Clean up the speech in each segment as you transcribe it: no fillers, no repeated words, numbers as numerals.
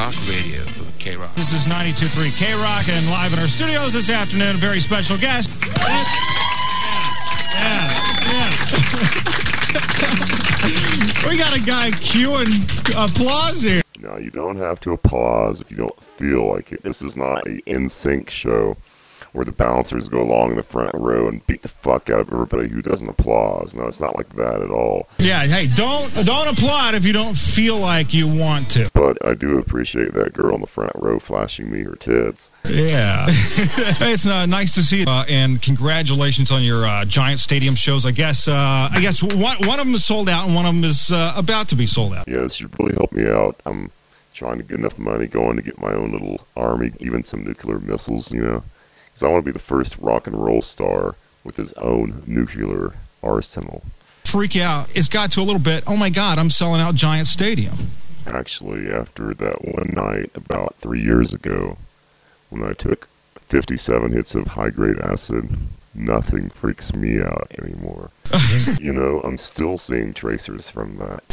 Rock Radio, K-Rock. This is 92.3 K-Rock, and live in our studios this afternoon, a very special guest. Yeah. We got a guy cueing applause here. No, you don't have to applause if you don't feel like it. This is not a NSYNC show where the bouncers go along in the front row and beat the fuck out of everybody who doesn't applause. No, it's not like that at all. Yeah, hey, don't applaud if you don't feel like you want to. But I do appreciate that girl in the front row flashing me her tits. Yeah. It's nice to see you, and congratulations on your Giant Stadium shows. I guess one of them is sold out and one of them is about to be sold out. Yeah, this should really help me out. I'm trying to get enough money going to get my own little army, even some nuclear missiles, you know. Because I want to be the first rock and roll star with his own nuclear arsenal. Freak out. It's got to a little bit, oh my God, I'm selling out Giant Stadium. Actually, after that one night about 3 years ago, when I took 57 hits of high-grade acid, nothing freaks me out anymore. You know, I'm still seeing tracers from that.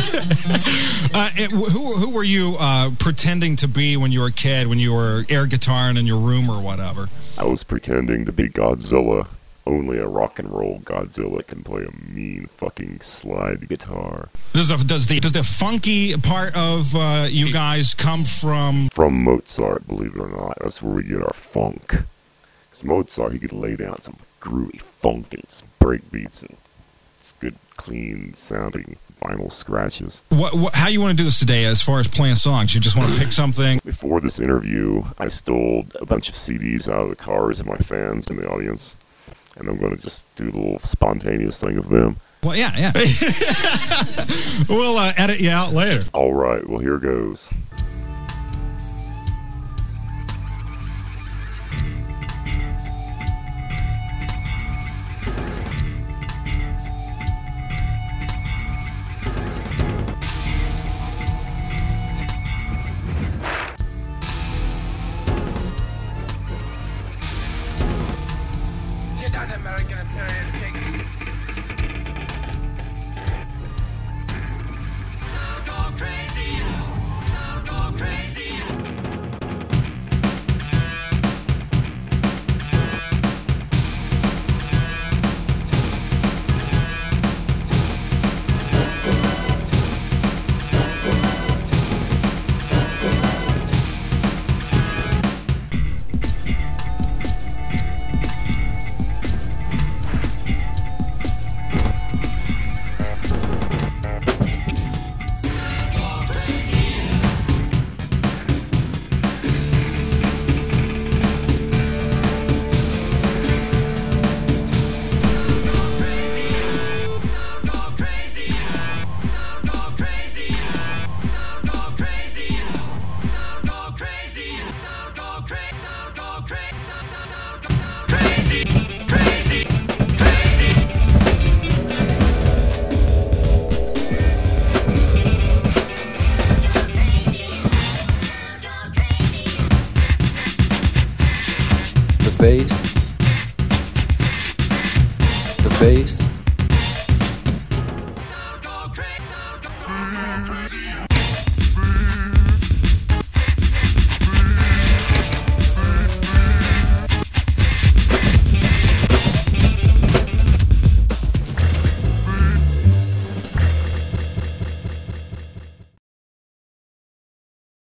Who were you pretending to be when you were a kid, when you were air guitaring in your room or whatever? I was pretending to be Godzilla. Only a rock and roll Godzilla can play a mean fucking slide guitar. Does the funky part of you guys come from? From Mozart, believe it or not. That's where we get our funk. Because Mozart, he could lay down some groovy funk and some break beats and it's good, clean sounding vinyl scratches. How you want to do this today as far as playing songs? You just want to pick something? Before this interview, I stole a bunch of CDs out of the cars of my fans in the audience. And I'm going to just do a little spontaneous thing of them. Well, yeah. We'll edit you out later. All right, well, here goes. American imperial pigs. Don't go crazy, don't go crazy. The bass.